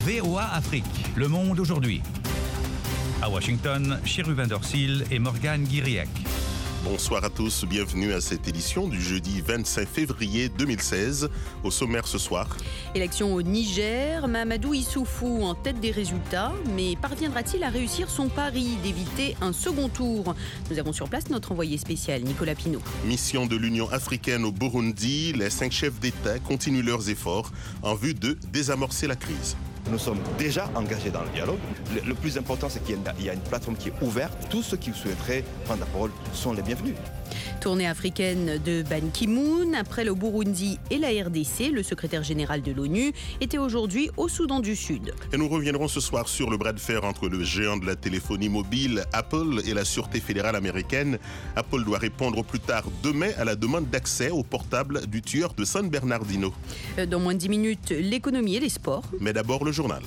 VOA Afrique, le monde aujourd'hui. À Washington, Chérubin Dorsil et Morgane Guiriac. Bonsoir à tous, bienvenue à cette édition du jeudi 25 février 2016. Au sommaire ce soir. Élection au Niger, Mahamadou Issoufou en tête des résultats, mais parviendra-t-il à réussir son pari d'éviter un second tour? Nous avons sur place notre envoyé spécial, Nicolas Pinault. Mission de l'Union africaine au Burundi, les 5 chefs d'État continuent leurs efforts en vue de désamorcer la crise. Nous sommes déjà engagés dans le dialogue. Le plus important, c'est qu'il y a une plateforme qui est ouverte. Tous ceux qui souhaiteraient prendre la parole sont les bienvenus. Tournée africaine de Ban Ki-moon. Après le Burundi et la RDC, le secrétaire général de l'ONU était aujourd'hui au Soudan du Sud. Et nous reviendrons ce soir sur le bras de fer entre le géant de la téléphonie mobile, Apple, et la Sûreté fédérale américaine. Apple doit répondre au plus tard demain à la demande d'accès au portable du tueur de San Bernardino. Dans moins de 10 minutes, l'économie et les sports. Mais d'abord le journal.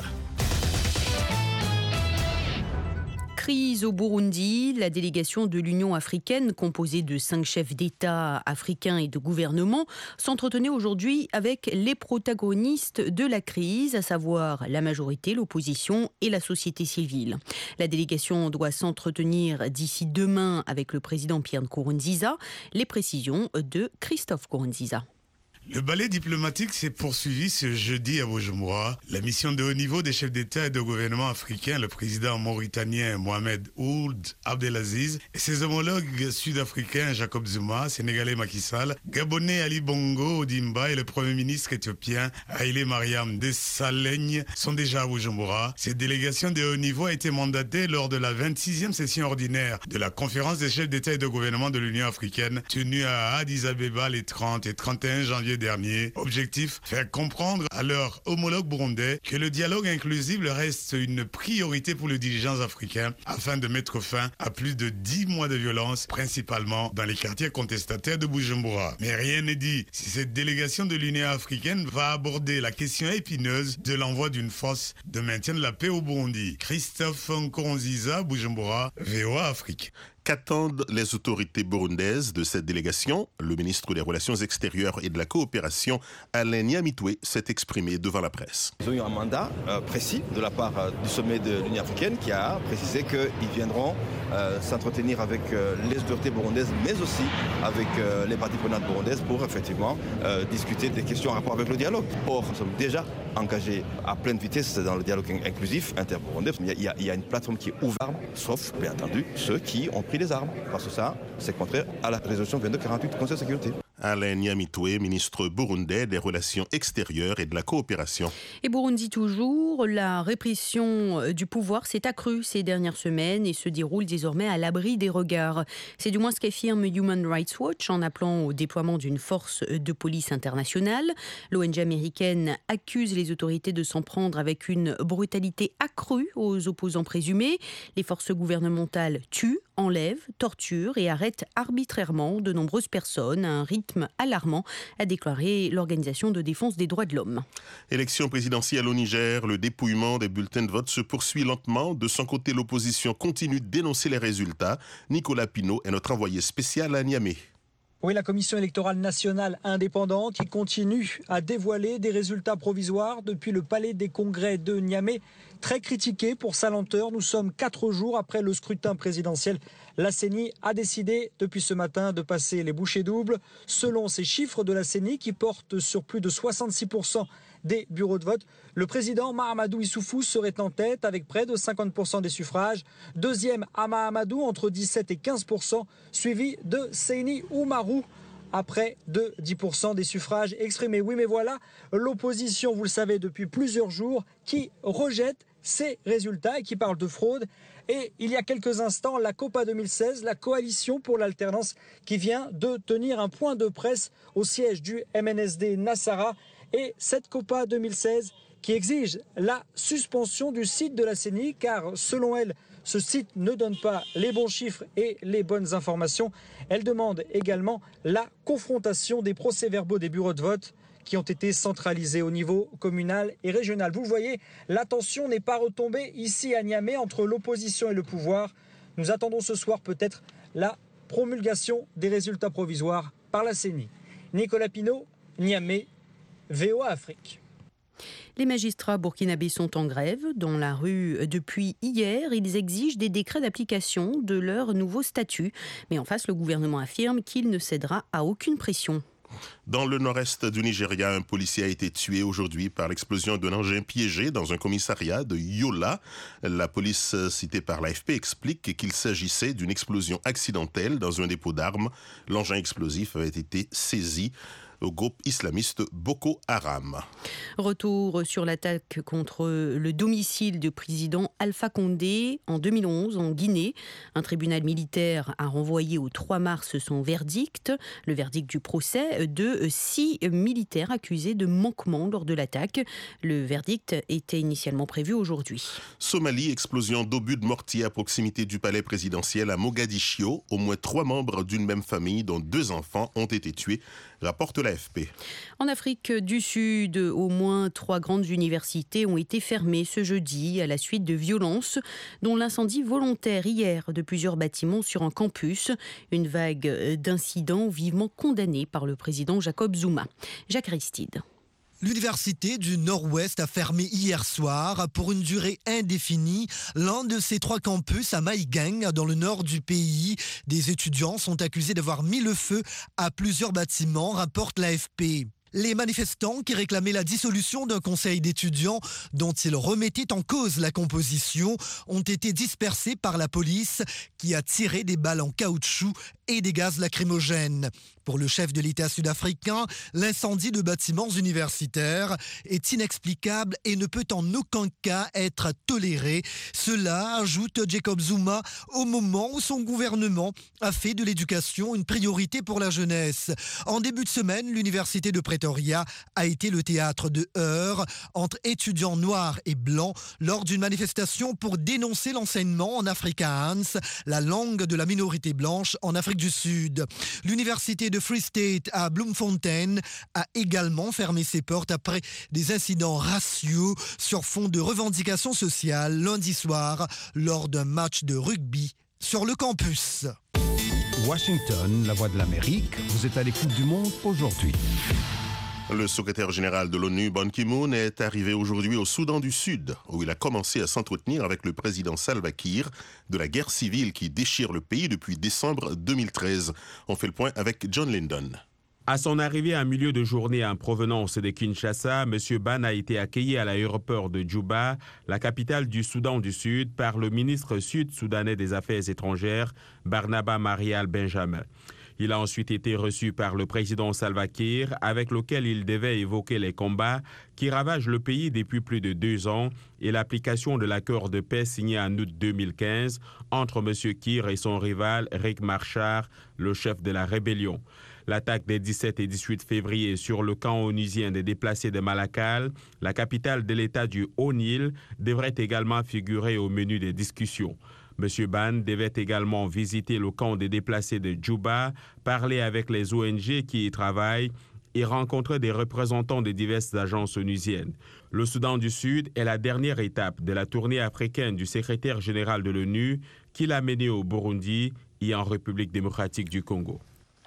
Crise au Burundi, la délégation de l'Union africaine, composée de 5 chefs d'État africains et de gouvernement, s'entretenait aujourd'hui avec les protagonistes de la crise, à savoir la majorité, l'opposition et la société civile. La délégation doit s'entretenir d'ici demain avec le président Pierre Nkurunziza. Les précisions de Christophe Nkurunziza. Le ballet diplomatique s'est poursuivi ce jeudi à Bujumbura. La mission de haut niveau des chefs d'État et de gouvernement africains, le président mauritanien Mohamed Ould Abdelaziz et ses homologues sud-africains Jacob Zuma, sénégalais Macky Sall, gabonais Ali Bongo Ondimba et le premier ministre éthiopien Haïlé Mariam Desalegn sont déjà à Bujumbura. Cette délégation de haut niveau a été mandatée lors de la 26e session ordinaire de la conférence des chefs d'État et de gouvernement de l'Union africaine tenue à Addis Abeba les 30 et 31 janvier dernier. Objectif, faire comprendre à leurs homologues burundais que le dialogue inclusif reste une priorité pour les dirigeants africains afin de mettre fin à plus de 10 mois de violence, principalement dans les quartiers contestataires de Bujumbura. Mais rien n'est dit si cette délégation de l'Union africaine va aborder la question épineuse de l'envoi d'une force de maintien de la paix au Burundi. Christophe Nkurunziza, Bujumbura, VOA Afrique. Qu'attendent les autorités burundaises de cette délégation? Le ministre des Relations extérieures et de la coopération, Alain Nyamitwe, s'est exprimé devant la presse. Ils ont eu un mandat précis de la part du sommet de l'Union africaine qui a précisé qu'ils viendront s'entretenir avec les autorités burundaises, mais aussi avec les parties prenantes burundaises pour effectivement discuter des questions en rapport avec le dialogue. Or, nous sommes déjà engagés à pleine vitesse dans le dialogue inclusif inter-burundais. Il y a une plateforme qui est ouverte, sauf, bien entendu, ceux qui ont pris les armes, parce que ça, c'est contraire à la résolution 2248 du Conseil de sécurité. Alain Nyamitwe, ministre burundais des Relations extérieures et de la coopération. Et Burundi toujours, la répression du pouvoir s'est accrue ces dernières semaines et se déroule désormais à l'abri des regards. C'est du moins ce qu'affirme Human Rights Watch en appelant au déploiement d'une force de police internationale. L'ONG américaine accuse les autorités de s'en prendre avec une brutalité accrue aux opposants présumés. Les forces gouvernementales tuent, enlèvent, torturent et arrêtent arbitrairement de nombreuses personnes à un rythme alarmant, a déclaré l'Organisation de défense des droits de l'homme. Élection présidentielle au Niger, le dépouillement des bulletins de vote se poursuit lentement. De son côté, l'opposition continue de dénoncer les résultats. Nicolas Pinault est notre envoyé spécial à Niamey. Oui, la Commission électorale nationale indépendante qui continue à dévoiler des résultats provisoires depuis le palais des congrès de Niamey. Très critiqué pour sa lenteur, nous sommes 4 jours après le scrutin présidentiel. La CENI a décidé depuis ce matin de passer les bouchées doubles. Selon ces chiffres de la CENI qui portent sur plus de 66% des bureaux de vote, le président Mahamadou Issoufou serait en tête avec près de 50% des suffrages. Deuxième, Mahamadou entre 17 et 15%, suivi de Seyni Oumarou à près de 10% des suffrages exprimés. Oui, mais voilà, l'opposition, vous le savez, depuis plusieurs jours, qui rejette ces résultats et qui parle de fraude. Et il y a quelques instants, la COPA 2016, la coalition pour l'alternance, qui vient de tenir un point de presse au siège du MNSD Nassara. Et cette COPA 2016 qui exige la suspension du site de la CENI, car selon elle, ce site ne donne pas les bons chiffres et les bonnes informations. Elle demande également la confrontation des procès-verbaux des bureaux de vote qui ont été centralisés au niveau communal et régional. Vous le voyez, la tension n'est pas retombée ici à Niamey entre l'opposition et le pouvoir. Nous attendons ce soir peut-être la promulgation des résultats provisoires par la CENI. Nicolas Pinault, Niamey, VOA Afrique. Les magistrats burkinabés sont en grève dans la rue depuis hier. Ils exigent des décrets d'application de leur nouveau statut. Mais en face, le gouvernement affirme qu'il ne cédera à aucune pression. Dans le nord-est du Nigeria, un policier a été tué aujourd'hui par l'explosion d'un engin piégé dans un commissariat de Yola. La police citée par l'AFP explique qu'il s'agissait d'une explosion accidentelle dans un dépôt d'armes. L'engin explosif avait été saisi au groupe islamiste Boko Haram. Retour sur l'attaque contre le domicile du président Alpha Condé en 2011 en Guinée. Un tribunal militaire a renvoyé au 3 mars son verdict, le verdict du procès de 6 militaires accusés de manquement lors de l'attaque. Le verdict était initialement prévu aujourd'hui. Somalie, explosion d'obus de mortier à proximité du palais présidentiel à Mogadiscio. Au moins 3 membres d'une même famille, dont 2 enfants, ont été tués, rapporte l'AFP. En Afrique du Sud, au moins 3 grandes universités ont été fermées ce jeudi à la suite de violences, dont l'incendie volontaire hier de plusieurs bâtiments sur un campus. Une vague d'incidents vivement condamnés par le président Jacob Zuma. Jacques Aristide. L'université du Nord-Ouest a fermé hier soir pour une durée indéfinie l'un de ses 3 campus à Maïgang, dans le nord du pays. Des étudiants sont accusés d'avoir mis le feu à plusieurs bâtiments, rapporte l'AFP. Les manifestants qui réclamaient la dissolution d'un conseil d'étudiants dont ils remettaient en cause la composition ont été dispersés par la police qui a tiré des balles en caoutchouc et des gaz lacrymogènes. Pour le chef de l'État sud-africain, l'incendie de bâtiments universitaires est inexplicable et ne peut en aucun cas être toléré. Cela, ajoute Jacob Zuma, au moment où son gouvernement a fait de l'éducation une priorité pour la jeunesse. En début de semaine, l'université de Pretoria a été le théâtre de heurts entre étudiants noirs et blancs lors d'une manifestation pour dénoncer l'enseignement en Afrikaans, la langue de la minorité blanche en Afrique du Sud. L'université de Free State à Bloemfontein a également fermé ses portes après des incidents raciaux sur fond de revendications sociales lundi soir lors d'un match de rugby sur le campus. Washington, la voix de l'Amérique, vous êtes à l'écoute du monde aujourd'hui. Le secrétaire général de l'ONU, Ban Ki-moon, est arrivé aujourd'hui au Soudan du Sud, où il a commencé à s'entretenir avec le président Salva Kiir de la guerre civile qui déchire le pays depuis décembre 2013. On fait le point avec John Lyndon. À son arrivée en milieu de journée en provenance de Kinshasa, M. Ban a été accueilli à l'aéroport de Djouba, la capitale du Soudan du Sud, par le ministre sud-soudanais des Affaires étrangères, Barnaba Marial Benjamin. Il a ensuite été reçu par le président Salva Kiir, avec lequel il devait évoquer les combats qui ravagent le pays depuis plus de 2 ans et l'application de l'accord de paix signé en août 2015 entre M. Kiir et son rival Riek Machar, le chef de la rébellion. L'attaque des 17 et 18 février sur le camp onusien des déplacés de Malakal, la capitale de l'État du Haut-Nil, devrait également figurer au menu des discussions. M. Ban devait également visiter le camp des déplacés de Djouba, parler avec les ONG qui y travaillent et rencontrer des représentants de diverses agences onusiennes. Le Soudan du Sud est la dernière étape de la tournée africaine du secrétaire général de l'ONU qu'il a menée au Burundi et en République démocratique du Congo.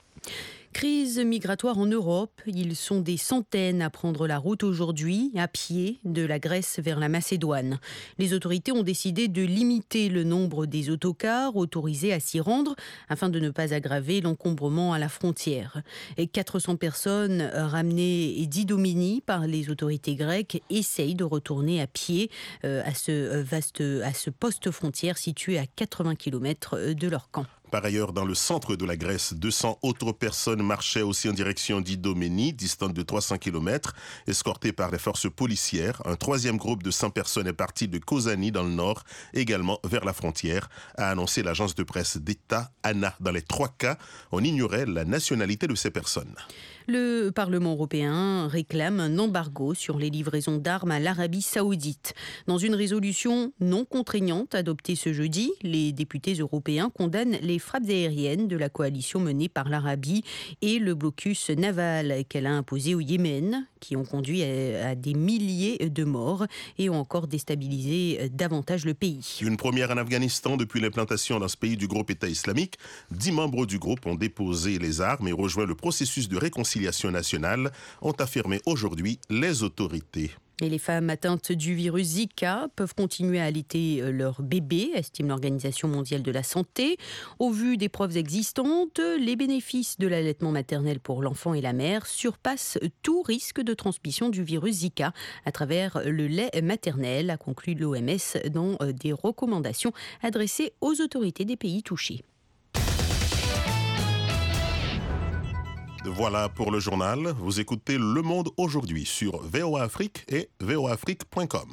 Crise migratoire en Europe. Ils sont des centaines à prendre la route aujourd'hui, à pied, de la Grèce vers la Macédoine. Les autorités ont décidé de limiter le nombre des autocars autorisés à s'y rendre afin de ne pas aggraver l'encombrement à la frontière. Et 400 personnes ramenées d'Idomeni par les autorités grecques essayent de retourner à pied à ce poste frontière situé à 80 km de leur camp. Par ailleurs, dans le centre de la Grèce, 200 autres personnes marchaient aussi en direction d'Idomeni, distante de 300 km, escortées par les forces policières. Un 3e groupe de 100 personnes est parti de Kozani dans le nord, également vers la frontière, a annoncé l'agence de presse d'État ANA. Dans les 3 cas, on ignorait la nationalité de ces personnes. Le Parlement européen réclame un embargo sur les livraisons d'armes à l'Arabie saoudite. Dans une résolution non contraignante adoptée ce jeudi, les députés européens condamnent les frappes aériennes de la coalition menée par l'Arabie et le blocus naval qu'elle a imposé au Yémen, qui ont conduit à des milliers de morts et ont encore déstabilisé davantage le pays. Une première en Afghanistan depuis l'implantation dans ce pays du groupe État islamique. 10 membres du groupe ont déposé les armes et rejoint le processus de réconciliation nationale, ont affirmé aujourd'hui les autorités. Et les femmes atteintes du virus Zika peuvent continuer à allaiter leur bébé, estime l'Organisation mondiale de la santé. Au vu des preuves existantes, les bénéfices de l'allaitement maternel pour l'enfant et la mère surpassent tout risque de transmission du virus Zika à travers le lait maternel, a conclu l'OMS dans des recommandations adressées aux autorités des pays touchés. Voilà pour le journal. Vous écoutez Le Monde aujourd'hui sur VOA Afrique et voaafrique.com.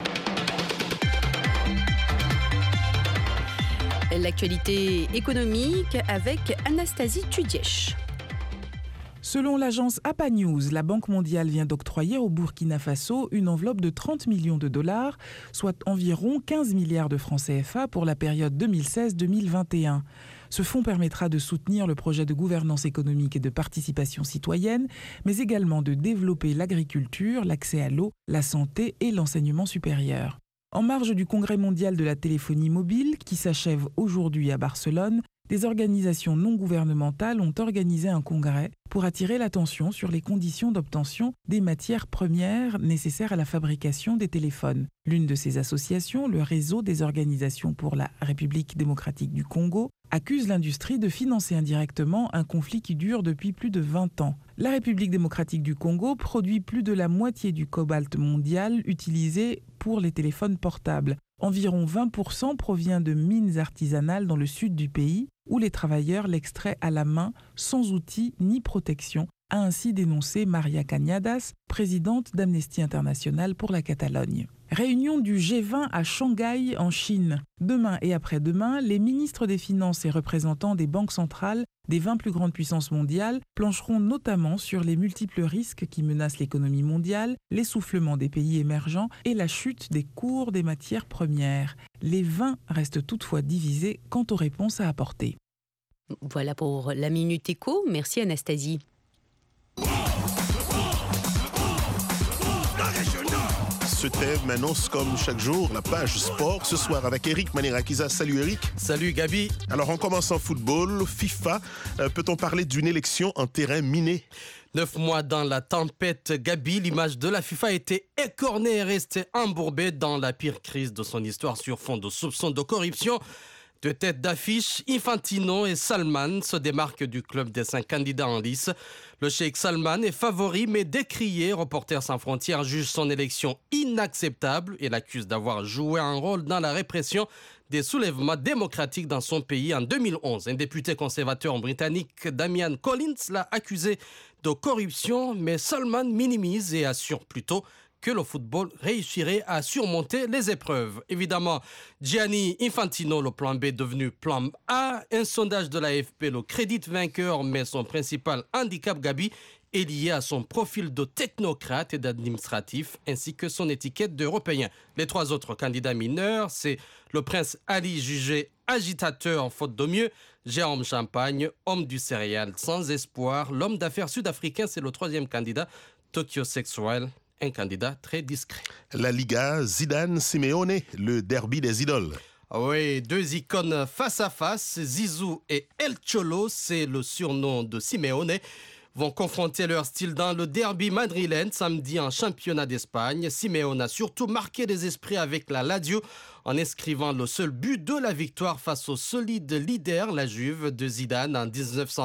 L'actualité économique avec Anastasie Tudièche. Selon l'agence APA News, la Banque mondiale vient d'octroyer au Burkina Faso une enveloppe de 30 millions de dollars, soit environ 15 milliards de francs CFA pour la période 2016-2021. Ce fonds permettra de soutenir le projet de gouvernance économique et de participation citoyenne, mais également de développer l'agriculture, l'accès à l'eau, la santé et l'enseignement supérieur. En marge du Congrès mondial de la téléphonie mobile, qui s'achève aujourd'hui à Barcelone, des organisations non gouvernementales ont organisé un congrès pour attirer l'attention sur les conditions d'obtention des matières premières nécessaires à la fabrication des téléphones. L'une de ces associations, le Réseau des organisations pour la République démocratique du Congo, accuse l'industrie de financer indirectement un conflit qui dure depuis plus de 20 ans. La République démocratique du Congo produit plus de la moitié du cobalt mondial utilisé pour les téléphones portables. Environ 20% provient de mines artisanales dans le sud du pays, où les travailleurs l'extraient à la main, sans outils ni protection, a ainsi dénoncé Maria Cañadas, présidente d'Amnesty International pour la Catalogne. Réunion du G20 à Shanghai, en Chine. Demain et après-demain, les ministres des Finances et représentants des banques centrales des 20 plus grandes puissances mondiales plancheront notamment sur les multiples risques qui menacent l'économie mondiale, l'essoufflement des pays émergents et la chute des cours des matières premières. Les 20 restent toutefois divisés quant aux réponses à apporter. Voilà pour la Minute Éco. Merci Anastasie. Ce thème annonce comme chaque jour la page sport ce soir avec Eric Manirakiza. Salut Eric. Salut Gabi. Alors on commence en football. FIFA, peut-on parler d'une élection en terrain miné ? 9 mois dans la tempête, Gabi, l'image de la FIFA a été écornée et restée embourbée dans la pire crise de son histoire sur fond de soupçons de corruption. Deux têtes d'affiche, Infantino et Salman se démarquent du club des 5 candidats en lice. Le cheikh Salman est favori mais décrié. Reporters sans frontières juge son élection inacceptable et l'accuse d'avoir joué un rôle dans la répression des soulèvements démocratiques dans son pays en 2011. Un député conservateur britannique, Damian Collins, l'a accusé de corruption, mais Salman minimise et assure plutôt que le football réussirait à surmonter les épreuves. Évidemment, Gianni Infantino, le plan B devenu plan A. Un sondage de l'AFP le crédite vainqueur, mais son principal handicap, Gabi, est lié à son profil de technocrate et d'administratif, ainsi que son étiquette d'européen. Les 3 autres candidats mineurs, c'est le prince Ali, jugé agitateur faute de mieux, Jérôme Champagne, homme du céréal sans espoir, l'homme d'affaires sud-africain, c'est le 3e candidat, Tokyo Sexual, un candidat très discret. La Liga, Zidane-Simeone, le derby des idoles. Oui, 2 icônes face à face, Zizou et El Cholo, c'est le surnom de Simeone, vont confronter leur style dans le derby madrilène samedi en championnat d'Espagne. Simeone a surtout marqué les esprits avec la Lazio en inscrivant le seul but de la victoire face au solide leader, la Juve de Zidane en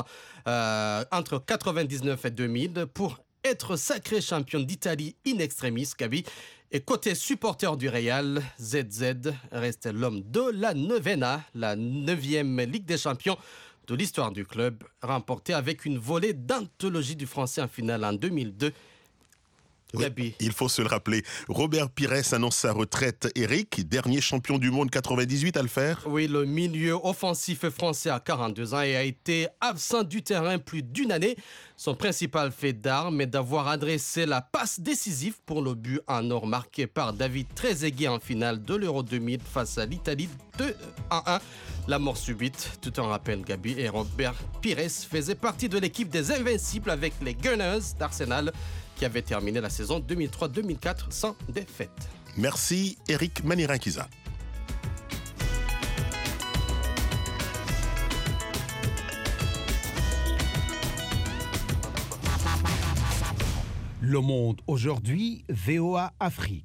entre 1999 et 2000 pour être sacré champion d'Italie in extremis, Gabi. Et côté supporter du Real, ZZ reste l'homme de la novena, la 9e Ligue des Champions de l'histoire du club, remportée avec une volée d'anthologie du français en finale en 2002. Oui, il faut se le rappeler. Robert Pires annonce sa retraite. Eric, dernier champion du monde 98 à le faire. Oui, le milieu offensif français a 42 ans et a été absent du terrain plus d'1 année. Son principal fait d'armes est d'avoir adressé la passe décisive pour le but en or marqué par David Trezeguet en finale de l'Euro 2000 face à l'Italie 2-1. La mort subite, tout en rappel Gabi, et Robert Pires faisait partie de l'équipe des Invincibles avec les Gunners d'Arsenal qui avait terminé la saison 2003-2004 sans défaite. Merci Eric Manirakiza. Le Monde aujourd'hui, VOA Afrique.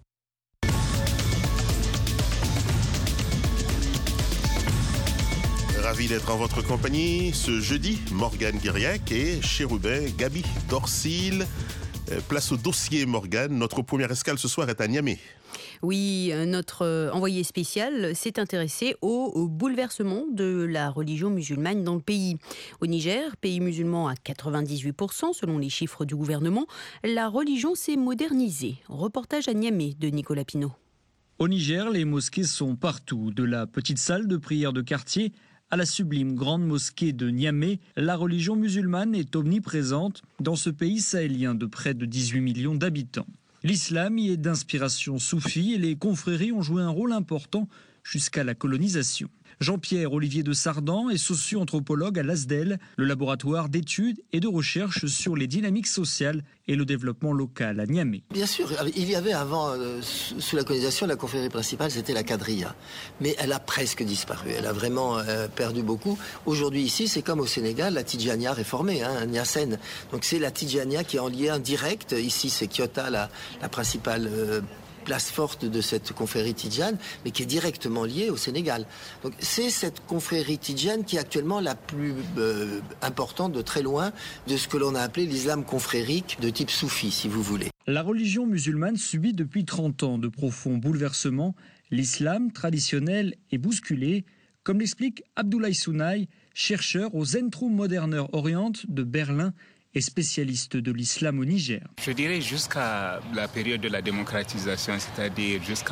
Ravi d'être en votre compagnie ce jeudi. Morgane Guiriac et Chérubin Gaby Dorsil. Place au dossier, Morgane. Notre première escale ce soir est à Niamey. Oui, notre envoyé spécial s'est intéressé au bouleversement de la religion musulmane dans le pays. Au Niger, pays musulman à 98% selon les chiffres du gouvernement, la religion s'est modernisée. Reportage à Niamey de Nicolas Pinault. Au Niger, les mosquées sont partout, de la petite salle de prière de quartier à la sublime grande mosquée de Niamey. La religion musulmane est omniprésente dans ce pays sahélien de près de 18 millions d'habitants. L'islam y est d'inspiration soufie et les confréries ont joué un rôle important jusqu'à la colonisation. Jean-Pierre Olivier de Sardan est socio-anthropologue à l'ASDEL, le laboratoire d'études et de recherche sur les dynamiques sociales et le développement local à Niamey. Bien sûr, il y avait avant, sous la colonisation, la confrérie principale, c'était la Quadrilla. Mais elle a presque disparu, elle a vraiment perdu beaucoup. Aujourd'hui ici, c'est comme au Sénégal, la Tidjania réformée, Niassène. Donc c'est la Tidjania qui est en lien direct. Ici, c'est Kiota, la principale place forte de cette confrérie tidjane, mais qui est directement liée au Sénégal. Donc c'est cette confrérie tidjane qui est actuellement la plus importante de très loin de ce que l'on a appelé l'islam confrérique de type soufi, si vous voulez. La religion musulmane subit depuis 30 ans de profonds bouleversements. L'islam traditionnel est bousculé, comme l'explique Abdoulaye Sounaï, chercheur au Zentrum Moderner Orient de Berlin et spécialiste de l'islam au Niger. Je dirais jusqu'à la période de la démocratisation, c'est-à-dire jusqu'en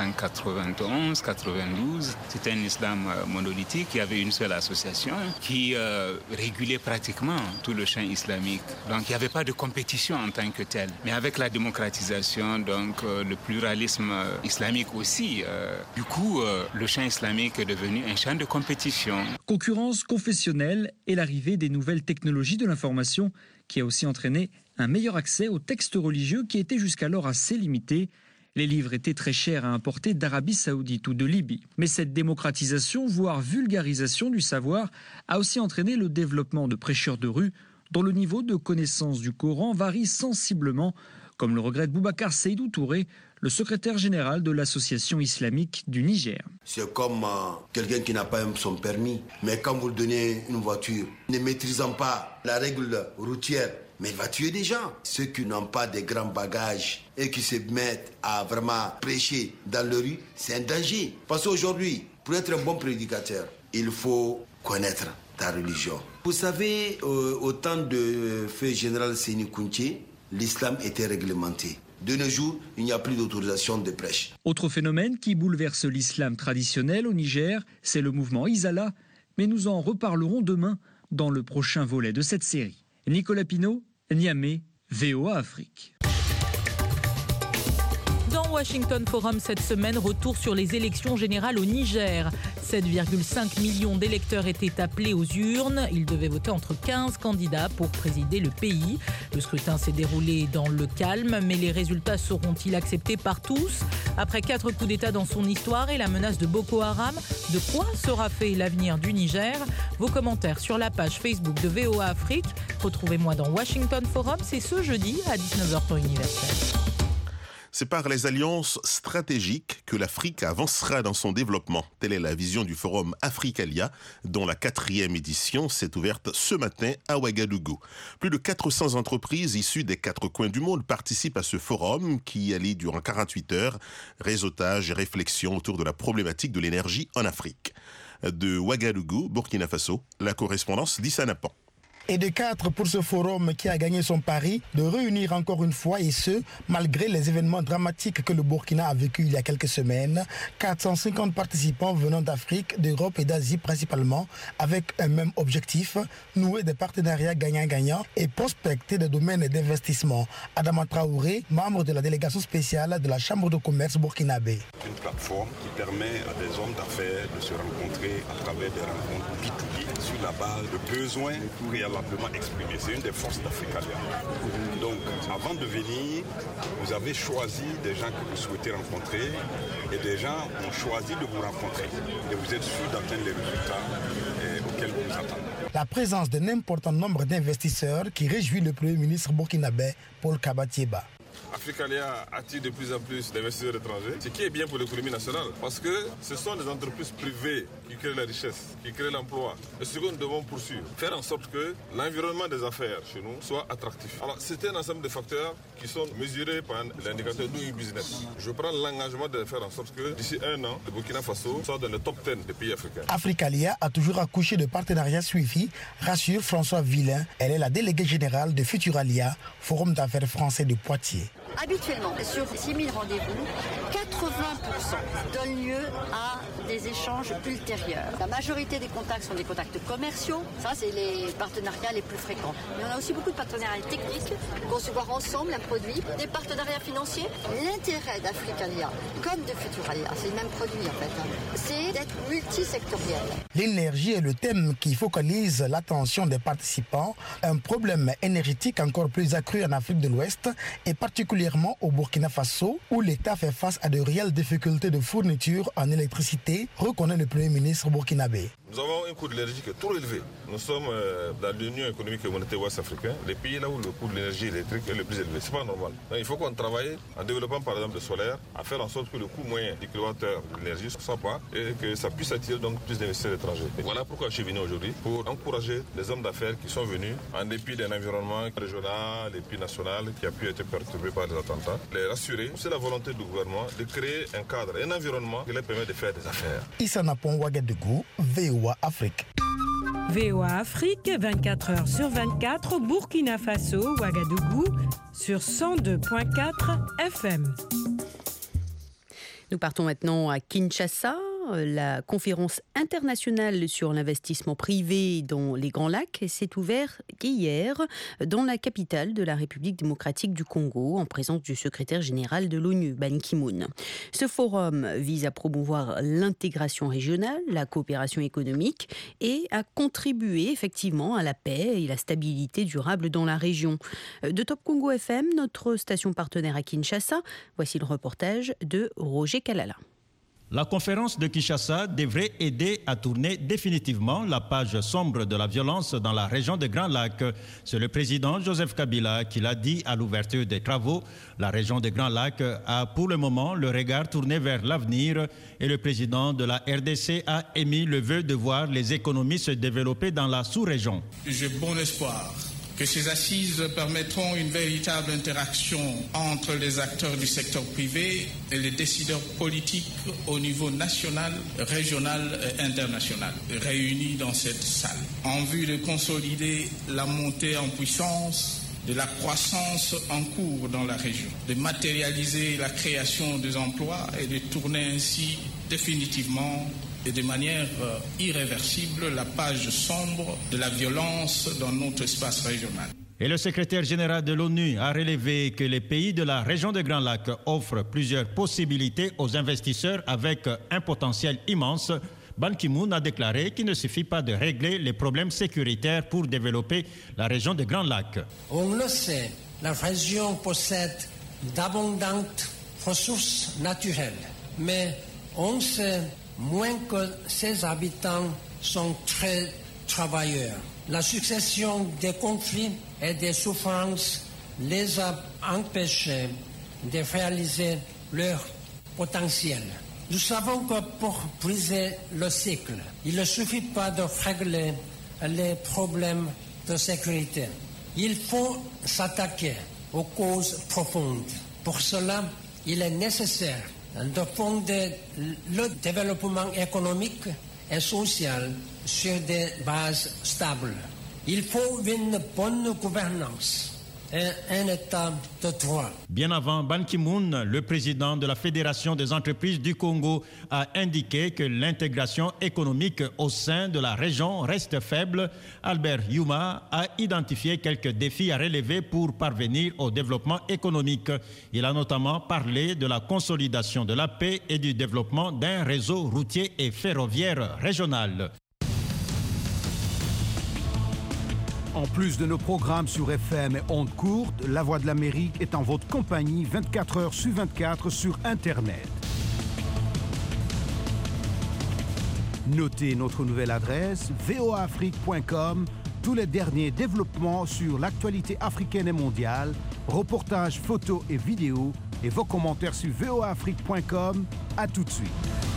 1991-92, c'était un islam monolithique. Il y avait une seule association qui régulait pratiquement tout le champ islamique. Donc il n'y avait pas de compétition en tant que telle. Mais avec la démocratisation, donc le pluralisme islamique aussi, du coup, le champ islamique est devenu un champ de compétition. Concurrence confessionnelle et l'arrivée des nouvelles technologies de l'information qui a aussi entraîné un meilleur accès aux textes religieux qui étaient jusqu'alors assez limités. Les livres étaient très chers à importer d'Arabie Saoudite ou de Libye. Mais cette démocratisation, voire vulgarisation du savoir, a aussi entraîné le développement de prêcheurs de rue dont le niveau de connaissance du Coran varie sensiblement, comme le regrette Boubacar Seydou Touré, le secrétaire général de l'association islamique du Niger. C'est comme quelqu'un qui n'a pas son permis, mais quand vous lui donnez une voiture, ne maîtrisant pas la règle routière, mais il va tuer des gens. Ceux qui n'ont pas de grands bagages et qui se mettent à vraiment prêcher dans la rue, c'est un danger. Parce qu'aujourd'hui, pour être un bon prédicateur, il faut connaître ta religion. Vous savez, au temps de feu général Séni Kounché, l'islam était réglementé. De nos jours, il n'y a plus d'autorisation de prêche. Autre phénomène qui bouleverse l'islam traditionnel au Niger, c'est le mouvement Izala, mais nous en reparlerons demain dans le prochain volet de cette série. Nicolas Pinault, Niamey, VOA Afrique. Dans Washington Forum cette semaine, retour sur les élections générales au Niger. 7,5 millions d'électeurs étaient appelés aux urnes. Ils devaient voter entre 15 candidats pour présider le pays. Le scrutin s'est déroulé dans le calme, mais les résultats seront-ils acceptés par tous ? Après 4 coups d'État dans son histoire et la menace de Boko Haram, de quoi sera fait l'avenir du Niger ? Vos commentaires sur la page Facebook de VOA Afrique. Retrouvez-moi dans Washington Forum, c'est ce jeudi à 19h temps universel. C'est par les alliances stratégiques que l'Afrique avancera dans son développement. Telle est la vision du forum Africalia, dont la 4e édition s'est ouverte ce matin à Ouagadougou. Plus de 400 entreprises issues des 4 coins du monde participent à ce forum qui allie durant 48 heures réseautage et réflexion autour de la problématique de l'énergie en Afrique. De Ouagadougou, Burkina Faso, la correspondance d'Issa Napan. Et de 4 pour ce forum qui a gagné son pari de réunir encore une fois, et ce, malgré les événements dramatiques que le Burkina a vécu il y a quelques semaines. 450 participants venant d'Afrique, d'Europe et d'Asie principalement, avec un même objectif, nouer des partenariats gagnant-gagnant et prospecter des domaines d'investissement. Adama Traoré, membre de la délégation spéciale de la Chambre de commerce burkinabé. Une plateforme qui permet à des hommes d'affaires de se rencontrer à travers des rencontres B2B sur la base de besoins réellement l'amplement exprimé. C'est une des forces d'Africalia. Donc, avant de venir, vous avez choisi des gens que vous souhaitez rencontrer et des gens ont choisi de vous rencontrer. Et vous êtes sûr d'atteindre les résultats auxquels vous vous attendez. La présence d'un important nombre d'investisseurs qui réjouit le Premier ministre burkinabé Paul Kabatieba. Africalia attire de plus en plus d'investisseurs étrangers, ce qui est bien pour l'économie nationale, parce que ce sont des entreprises privées qui créent la richesse, qui créent l'emploi. Et ce que nous devons poursuivre, faire en sorte que l'environnement des affaires chez nous soit attractif. Alors, c'est un ensemble de facteurs qui sont mesurés par l'indicateur Doing Business. Je prends l'engagement de faire en sorte que d'ici un an, le Burkina Faso soit dans le top 10 des pays africains. Africalia a toujours accouché de partenariats suivis, rassure François Villain. Elle est la déléguée générale de Futuralia, Forum d'affaires français de Poitiers. Habituellement, sur 6 000 rendez-vous, 80% donnent lieu à des échanges ultérieurs. La majorité des contacts sont des contacts commerciaux. Ça, c'est les partenariats les plus fréquents. Mais on a aussi beaucoup de partenariats techniques, concevoir ensemble un produit, des partenariats financiers. L'intérêt d'Africalia, comme de Futuralia, c'est le même produit en fait, c'est d'être multisectoriel. L'énergie est le thème qui focalise l'attention des participants. Un problème énergétique encore plus accru en Afrique de l'Ouest et particulièrement au Burkina Faso, où l'État fait face à de réelles difficultés de fourniture en électricité, reconnaît le Premier ministre burkinabé. Nous avons un coût de l'énergie qui est trop élevé. Nous sommes dans l'Union économique et monétaire ouest-africaine, les pays là où le coût de l'énergie électrique est le plus élevé. C'est pas normal. Donc, il faut qu'on travaille en développant par exemple le solaire, à faire en sorte que le coût moyen du kilowattheure de l'énergie ne soit pas et que ça puisse attirer donc plus d'investisseurs étrangers. Et voilà pourquoi je suis venu aujourd'hui, pour encourager les hommes d'affaires qui sont venus en dépit d'un environnement régional et puis national qui a pu être perturbé par les attentats, les rassurer. C'est la volonté du gouvernement de créer un cadre, un environnement qui leur permet de faire des affaires. Issa Napon Ouagadougou, VOA Afrique. VOA Afrique, 24 heures sur 24, Burkina Faso, Ouagadougou, sur 102.4 FM. Nous partons maintenant à Kinshasa. La conférence internationale sur l'investissement privé dans les Grands Lacs s'est ouverte hier dans la capitale de la République démocratique du Congo en présence du secrétaire général de l'ONU, Ban Ki-moon. Ce forum vise à promouvoir l'intégration régionale, la coopération économique et à contribuer effectivement à la paix et la stabilité durable dans la région. De Top Congo FM, notre station partenaire à Kinshasa, voici le reportage de Roger Kalala. La conférence de Kinshasa devrait aider à tourner définitivement la page sombre de la violence dans la région des Grands Lacs. C'est le président Joseph Kabila qui l'a dit à l'ouverture des travaux. La région des Grands Lacs a pour le moment le regard tourné vers l'avenir et le président de la RDC a émis le vœu de voir les économies se développer dans la sous-région. J'ai bon espoir que ces assises permettront une véritable interaction entre les acteurs du secteur privé et les décideurs politiques au niveau national, régional et international, réunis dans cette salle, en vue de consolider la montée en puissance de la croissance en cours dans la région, de matérialiser la création des emplois et de tourner ainsi définitivement et de manière irréversible la page sombre de la violence dans notre espace régional. Et le secrétaire général de l'ONU a relevé que les pays de la région des Grands Lacs offrent plusieurs possibilités aux investisseurs avec un potentiel immense. Ban Ki-moon a déclaré qu'il ne suffit pas de régler les problèmes sécuritaires pour développer la région des Grands Lacs. On le sait, la région possède d'abondantes ressources naturelles, mais on sait moins que ses habitants sont très travailleurs. La succession des conflits et des souffrances les a empêchés de réaliser leur potentiel. Nous savons que pour briser le cycle, il ne suffit pas de régler les problèmes de sécurité. Il faut s'attaquer aux causes profondes. Pour cela, il est nécessaire de fonder le développement économique et social sur des bases stables. Il faut une bonne gouvernance et un état de droit. Bien avant Ban Ki-moon, le président de la Fédération des entreprises du Congo a indiqué que l'intégration économique au sein de la région reste faible. Albert Yuma a identifié quelques défis à relever pour parvenir au développement économique. Il a notamment parlé de la consolidation de la paix et du développement d'un réseau routier et ferroviaire régional. En plus de nos programmes sur FM et ondes courtes, La Voix de l'Amérique est en votre compagnie 24 heures sur 24 sur Internet. Notez notre nouvelle adresse voaafrique.com. Tous les derniers développements sur l'actualité africaine et mondiale, reportages, photos et vidéos, et vos commentaires sur voaafrique.com. À tout de suite.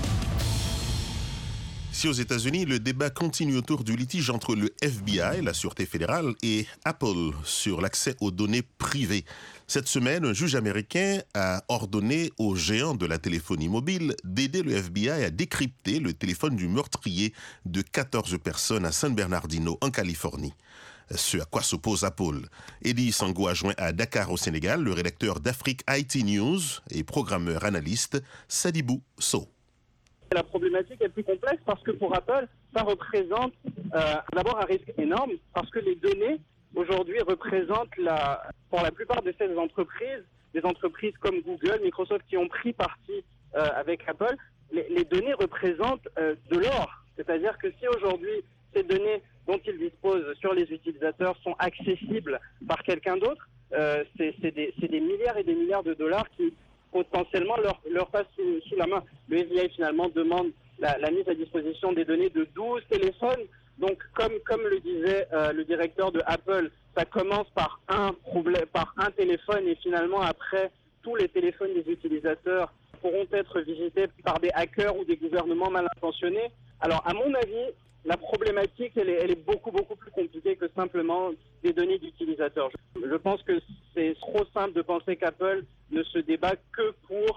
Si aux États-Unis, le débat continue autour du litige entre le FBI, la Sûreté fédérale, et Apple sur l'accès aux données privées. Cette semaine, un juge américain a ordonné aux géants de la téléphonie mobile d'aider le FBI à décrypter le téléphone du meurtrier de 14 personnes à San Bernardino, en Californie. Ce à quoi s'oppose Apple. Eddie Sango a joint à Dakar, au Sénégal, le rédacteur d'Afrique IT News et programmeur analyste Sadibou Sow. La problématique est plus complexe parce que pour Apple, ça représente d'abord un risque énorme parce que les données aujourd'hui représentent pour la plupart de ces entreprises, des entreprises comme Google, Microsoft qui ont pris parti avec Apple, les données représentent de l'or. C'est-à-dire que si aujourd'hui ces données dont ils disposent sur les utilisateurs sont accessibles par quelqu'un d'autre, c'est des milliards et des milliards de dollars qui potentiellement leur passe sous la main. Le FBI finalement demande la mise à disposition des données de 12 téléphones. Donc comme le disait le directeur de Apple, ça commence par un téléphone et finalement après tous les téléphones des utilisateurs pourront être visités par des hackers ou des gouvernements mal intentionnés. Alors à mon avis, la problématique elle est beaucoup plus compliquée que simplement des données d'utilisateurs. Je pense que c'est trop simple de penser qu'Apple ne se débat que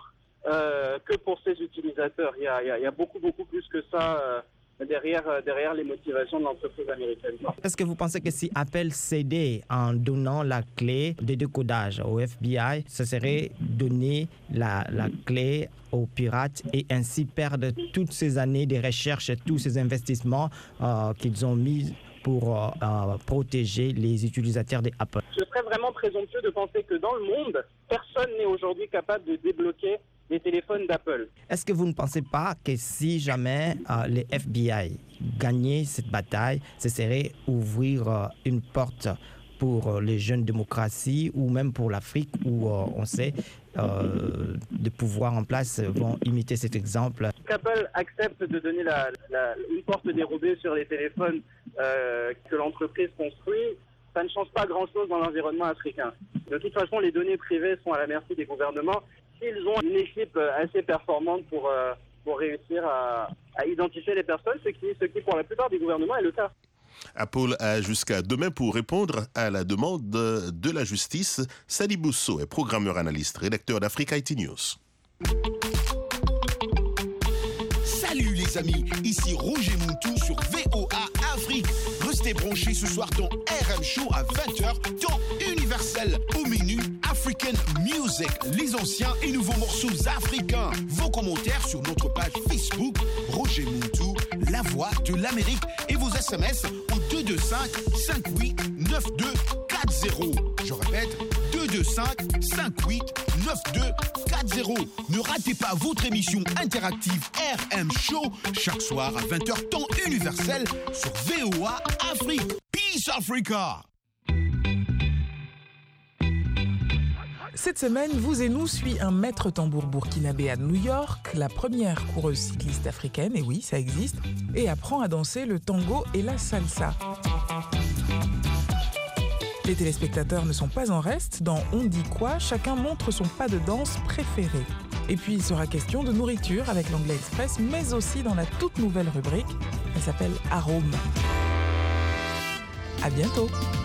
pour ses utilisateurs. Il y a beaucoup plus que ça derrière les motivations de l'entreprise américaine. Est-ce que vous pensez que si Apple cédait en donnant la clé de décodage au FBI, ce serait donner la clé aux pirates et ainsi perdre toutes ces années de recherche et tous ces investissements qu'ils ont mis pour protéger les utilisateurs d'Apple? Je serais vraiment présomptueux de penser que dans le monde, personne n'est aujourd'hui capable de débloquer les téléphones d'Apple. Est-ce que vous ne pensez pas que si jamais les FBI gagnaient cette bataille, ce serait ouvrir une porte pour les jeunes démocraties ou même pour l'Afrique où on sait de pouvoirs en place vont imiter cet exemple? Qu'Apple accepte de donner une porte dérobée sur les téléphones que l'entreprise construit, ça ne change pas grand-chose dans l'environnement africain. De toute façon, les données privées sont à la merci des gouvernements. S'ils ont une équipe assez performante pour réussir à identifier les personnes, ce qui pour la plupart des gouvernements est le cas. Apple a jusqu'à demain pour répondre à la demande de la justice. Sadibou Sow est programmeur analyste, rédacteur d'Afrique IT News. Salut les amis, ici Roger Moutou sur VOA Afrique. Restez branchés ce soir dans RM Show à 20h, temps universel. Au menu African Music, les anciens et nouveaux morceaux africains. Vos commentaires sur notre page Facebook, Roger Moutou, la voix de l'Amérique, et vos SMS au 225 58 9240. Je répète, 225 58 9240. Ne ratez pas votre émission interactive RM Show chaque soir à 20h temps universel sur VOA Afrique. Peace Africa. Cette semaine, Vous et nous suit un maître tambour burkinabé à New York, la première coureuse cycliste africaine, et oui, ça existe, et apprend à danser le tango et la salsa. Les téléspectateurs ne sont pas en reste. Dans On dit quoi, chacun montre son pas de danse préféré. Et puis il sera question de nourriture avec l'Anglais Express, mais aussi dans la toute nouvelle rubrique. Elle s'appelle Arôme. À bientôt.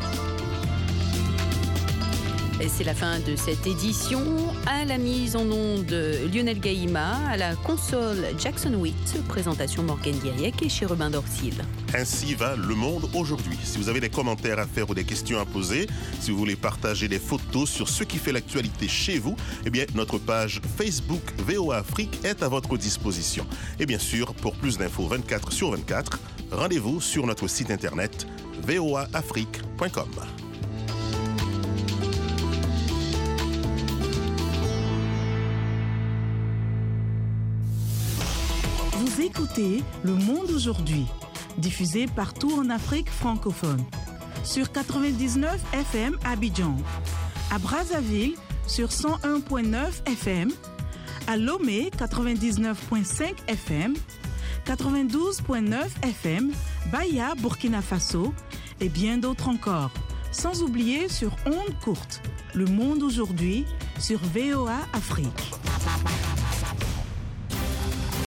Et c'est la fin de cette édition. À la mise en onde, Lionel Gaïma, à la console Jackson Witt, présentation Morgan Diriec et Chérubin Dorsil. Ainsi va le monde aujourd'hui. Si vous avez des commentaires à faire ou des questions à poser, si vous voulez partager des photos sur ce qui fait l'actualité chez vous, eh bien, notre page Facebook VOA Afrique est à votre disposition. Et bien sûr, pour plus d'infos 24 sur 24, rendez-vous sur notre site internet voaafrique.com. Vous écoutez Le Monde aujourd'hui, diffusé partout en Afrique francophone. sur 99 FM à Abidjan, à Brazzaville sur 101.9 FM, à Lomé 99.5 FM, 92.9 FM, Baya, Burkina Faso et bien d'autres encore. Sans oublier sur ondes courtes, Le Monde aujourd'hui sur VOA Afrique.